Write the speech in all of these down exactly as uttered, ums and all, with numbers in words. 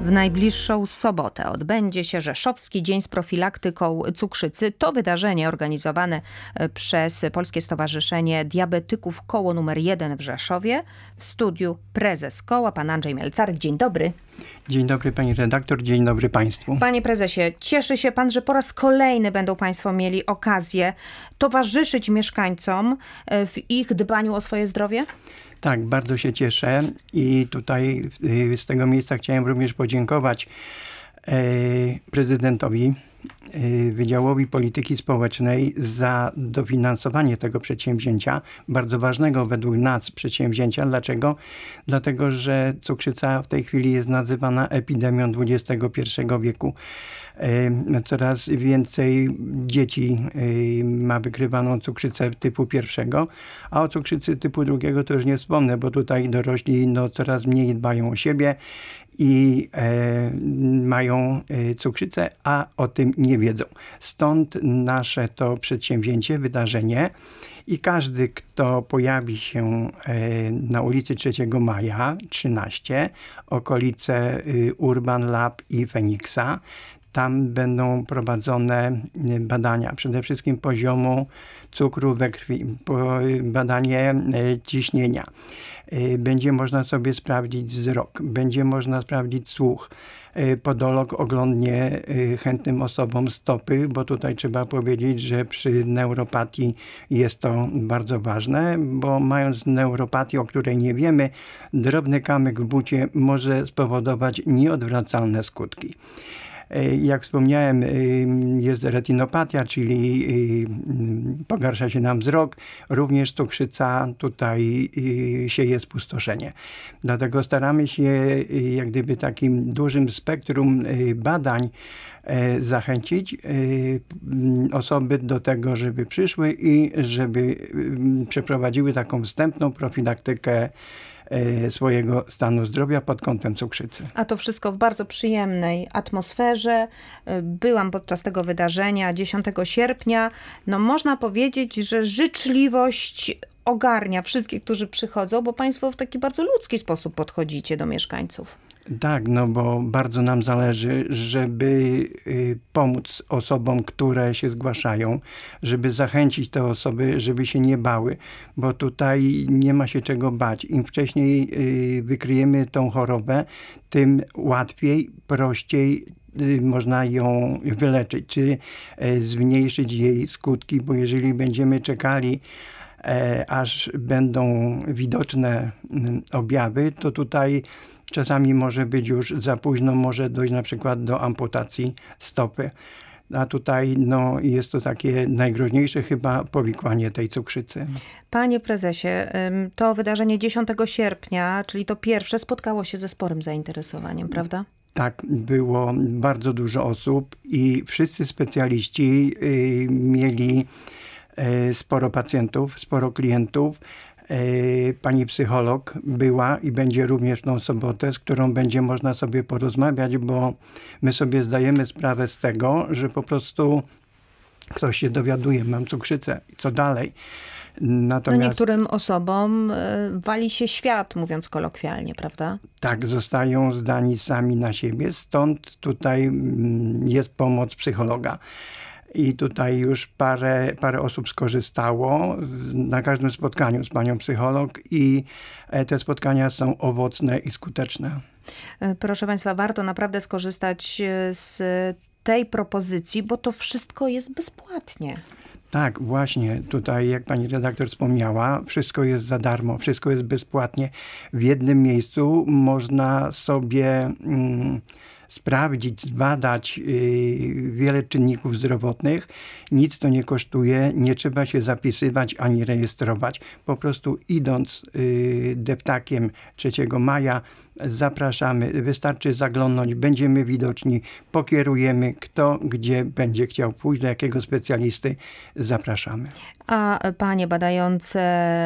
W najbliższą sobotę odbędzie się Rzeszowski Dzień z profilaktyką cukrzycy. To wydarzenie organizowane przez Polskie Stowarzyszenie Diabetyków Koło numer jeden w Rzeszowie. W studiu prezes koła, pan Andrzej Melcarek. Dzień dobry. Dzień dobry pani redaktor, dzień dobry państwu. Panie prezesie, cieszy się pan, że po raz kolejny będą państwo mieli okazję towarzyszyć mieszkańcom w ich dbaniu o swoje zdrowie? Tak, bardzo się cieszę i tutaj z tego miejsca chciałem również podziękować prezydentowi, Wydziałowi Polityki Społecznej za dofinansowanie tego przedsięwzięcia, bardzo ważnego według nas przedsięwzięcia. Dlaczego? Dlatego, że cukrzyca w tej chwili jest nazywana epidemią dwudziestego pierwszego wieku. Coraz więcej dzieci ma wykrywaną cukrzycę typu pierwszego, a o cukrzycy typu drugiego to już nie wspomnę, bo tutaj dorośli no, coraz mniej dbają o siebie i e, mają cukrzycę, a o tym nie wiedzą. Stąd nasze to przedsięwzięcie, wydarzenie i każdy, kto pojawi się e, na ulicy trzeciego maja trzynaście, okolice y, Urban Lab i Feniksa, tam będą prowadzone badania, przede wszystkim poziomu cukru we krwi, badanie ciśnienia. Będzie można sobie sprawdzić wzrok, będzie można sprawdzić słuch. Podolog oglądnie chętnym osobom stopy, bo tutaj trzeba powiedzieć, że przy neuropatii jest to bardzo ważne, bo mając neuropatię, o której nie wiemy, drobny kamyk w bucie może spowodować nieodwracalne skutki. Jak wspomniałem, jest retinopatia, czyli pogarsza się nam wzrok. Również cukrzyca, tutaj sieje spustoszenie. Dlatego staramy się jak gdyby takim dużym spektrum badań zachęcić osoby do tego, żeby przyszły i żeby przeprowadziły taką wstępną profilaktykę swojego stanu zdrowia pod kątem cukrzycy. A to wszystko w bardzo przyjemnej atmosferze. Byłam podczas tego wydarzenia dziesiątego sierpnia. No można powiedzieć, że życzliwość ogarnia wszystkich, którzy przychodzą, bo państwo w taki bardzo ludzki sposób podchodzicie do mieszkańców. Tak, no bo bardzo nam zależy, żeby y, pomóc osobom, które się zgłaszają, żeby zachęcić te osoby, żeby się nie bały, bo tutaj nie ma się czego bać. Im wcześniej y, wykryjemy tą chorobę, tym łatwiej, prościej y, można ją wyleczyć, czy y, zmniejszyć jej skutki, bo jeżeli będziemy czekali, e, aż będą widoczne y, objawy, to tutaj czasami może być już za późno, może dojść na przykład do amputacji stopy. A tutaj no, jest to takie najgroźniejsze chyba powikłanie tej cukrzycy. Panie prezesie, to wydarzenie dziesiątego sierpnia, czyli to pierwsze, spotkało się ze sporym zainteresowaniem, prawda? Tak, było bardzo dużo osób i wszyscy specjaliści y, mieli y, sporo pacjentów, sporo klientów. Pani psycholog była i będzie również w tą sobotę, z którą będzie można sobie porozmawiać, bo my sobie zdajemy sprawę z tego, że po prostu ktoś się dowiaduje, mam cukrzycę, co dalej. Natomiast no niektórym osobom wali się świat, mówiąc kolokwialnie, prawda? Tak, zostają zdani sami na siebie, stąd tutaj jest pomoc psychologa. I tutaj już parę, parę osób skorzystało na każdym spotkaniu z panią psycholog i te spotkania są owocne i skuteczne. Proszę państwa, warto naprawdę skorzystać z tej propozycji, bo to wszystko jest bezpłatnie. Tak, właśnie. Tutaj, jak pani redaktor wspomniała, wszystko jest za darmo, wszystko jest bezpłatnie. W jednym miejscu można sobie mm, sprawdzić, zbadać yy, wiele czynników zdrowotnych. Nic to nie kosztuje, nie trzeba się zapisywać ani rejestrować. Po prostu idąc yy, deptakiem trzeciego maja zapraszamy, wystarczy zaglądnąć, będziemy widoczni, pokierujemy, kto gdzie będzie chciał pójść, do jakiego specjalisty zapraszamy. A panie badające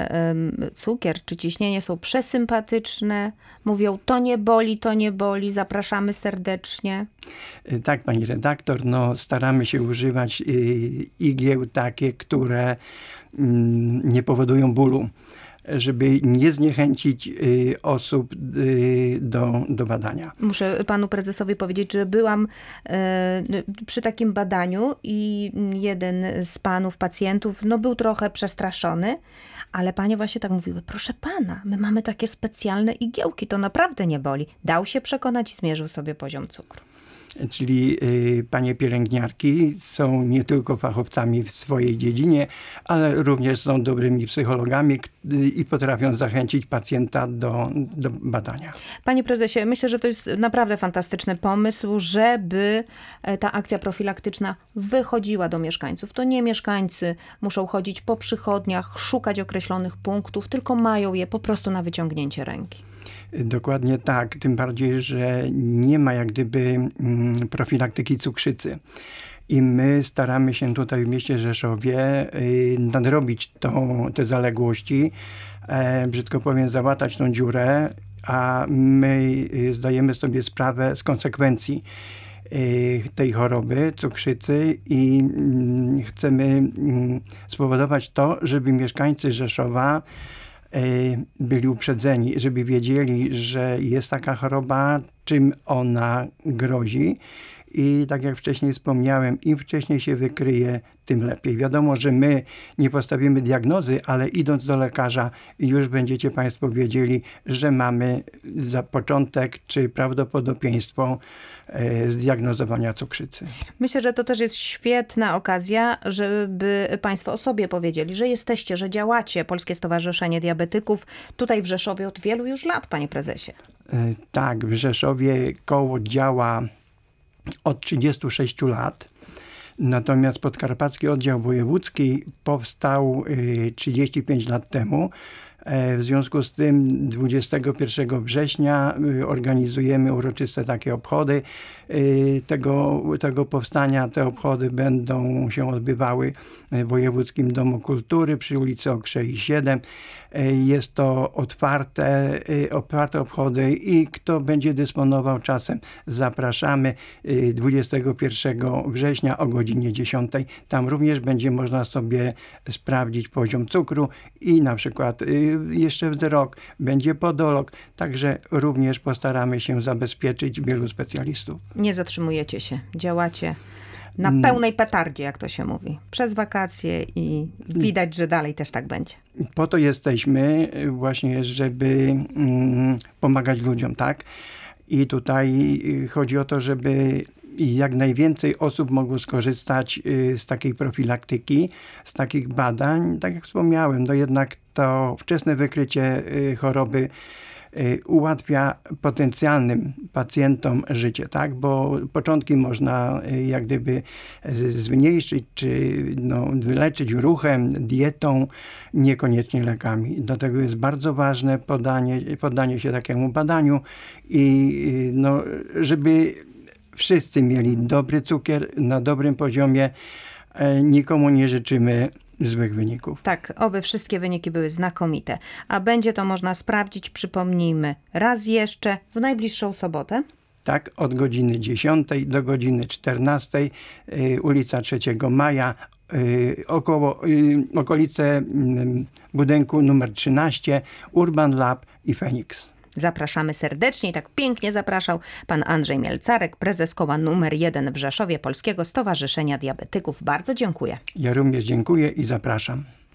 cukier czy ciśnienie są przesympatyczne, mówią to nie boli, to nie boli, zapraszamy serdecznie. Tak, pani redaktor, no staramy się używać igieł takie, które nie powodują bólu. żeby nie zniechęcić y, osób y, do, do badania. Muszę panu prezesowi powiedzieć, że byłam e, przy takim badaniu i jeden z panów pacjentów no, był trochę przestraszony, ale panie właśnie tak mówiły, proszę pana, my mamy takie specjalne igiełki, to naprawdę nie boli. Dał się przekonać i zmierzył sobie poziom cukru. Czyli y, panie pielęgniarki są nie tylko fachowcami w swojej dziedzinie, ale również są dobrymi psychologami k- i potrafią zachęcić pacjenta do, do badania. Panie prezesie, myślę, że to jest naprawdę fantastyczny pomysł, żeby e, ta akcja profilaktyczna wychodziła do mieszkańców. To nie mieszkańcy muszą chodzić po przychodniach, szukać określonych punktów, tylko mają je po prostu na wyciągnięcie ręki. Dokładnie tak, tym bardziej, że nie ma jak gdyby mm, profilaktyki cukrzycy. I my staramy się tutaj w mieście Rzeszowie y, nadrobić tą, te zaległości, e, brzydko powiem, załatać tą dziurę, a my y, zdajemy sobie sprawę z konsekwencji y, tej choroby, cukrzycy i y, chcemy y, spowodować to, żeby mieszkańcy Rzeszowa byli uprzedzeni, żeby wiedzieli, że jest taka choroba, czym ona grozi. I tak jak wcześniej wspomniałem, im wcześniej się wykryje, tym lepiej. Wiadomo, że my nie postawimy diagnozy, ale idąc do lekarza już będziecie państwo wiedzieli, że mamy za początek czy prawdopodobieństwo e, zdiagnozowania cukrzycy. Myślę, że to też jest świetna okazja, żeby państwo o sobie powiedzieli, że jesteście, że działacie. Polskie Stowarzyszenie Diabetyków tutaj w Rzeszowie od wielu już lat, panie prezesie. E, tak, w Rzeszowie koło działa od trzydziestu sześciu lat. Natomiast Podkarpacki Oddział Wojewódzki powstał trzydzieści pięć lat temu. W związku z tym dwudziestego pierwszego września organizujemy uroczyste takie obchody tego, tego powstania. Te obchody będą się odbywały w Wojewódzkim Domu Kultury przy ulicy Okrzei siedem. Jest to otwarte, otwarte obchody i kto będzie dysponował czasem, zapraszamy dwudziestego pierwszego września o godzinie dziesiątej. Tam również będzie można sobie sprawdzić poziom cukru i na przykład jeszcze wzrok, będzie podolog, także również postaramy się zabezpieczyć wielu specjalistów. Nie zatrzymujecie się, działacie na pełnej petardzie, jak to się mówi, przez wakacje i widać, że dalej też tak będzie. Po to jesteśmy właśnie, żeby mm, pomagać ludziom, tak? I tutaj chodzi o to, żeby jak najwięcej osób mogło skorzystać z takiej profilaktyki, z takich badań. Tak jak wspomniałem, no jednak to wczesne wykrycie choroby ułatwia potencjalnym pacjentom życie, tak? Bo początki można jak gdyby zmniejszyć, czy no, wyleczyć ruchem, dietą, niekoniecznie lekami. Dlatego jest bardzo ważne podanie, poddanie się takiemu badaniu i no, żeby wszyscy mieli dobry cukier na dobrym poziomie. Nikomu nie życzymy złych wyników. Tak, oby wszystkie wyniki były znakomite. A będzie to można sprawdzić, przypomnijmy, raz jeszcze w najbliższą sobotę. Tak, od godziny dziesiątej do godziny czternastej, y, ulica trzeciego maja, y, około, y, okolice y, budynku numer trzynaście, Urban Lab i Phoenix. Zapraszamy serdecznie i tak pięknie zapraszał pan Andrzej Mielcarek, prezes koła numer jeden w Rzeszowie Polskiego Stowarzyszenia Diabetyków. Bardzo dziękuję. Ja również dziękuję i zapraszam.